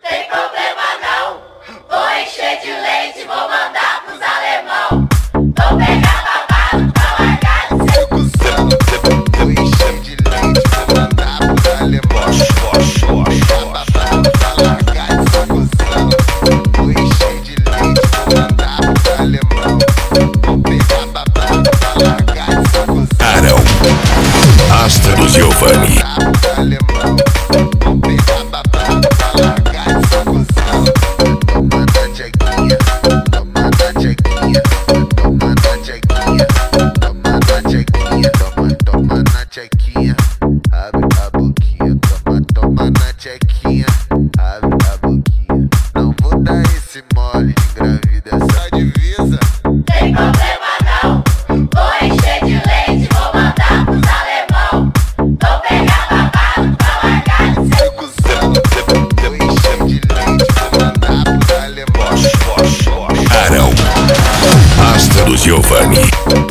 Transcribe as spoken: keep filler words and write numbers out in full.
Tem problema não, vou encher de leite, vou mandar pros alemão. Vou pegar babado pra largar de ser cuzão. Vou encher de leite, vou mandar pros alemão. Vou pegar babado pra largar de ser cuzão. Vou encher de leite, vou mandar pros alemão. Vou pegar babado pra largar de ser cuzão. Arão, Astro do Giovanni. Vou pegar babado pra largar de ser cuzão. Toma na jequinha, toma na jequinha, toma na jequinha, toma na jequinha, toma, toma na jequinha, abre a boquinha, toma, toma na jequinha, abre a boquinha. Não vou dar esse mole, engravida essa divisa. Tem problema não, vou encher de leite, vou mandar pros alemão. Vou pegar babado pra largar de ser cuzão. Vou encher de leite, vou mandar pros alemão. Arão, Astro do Giovanni.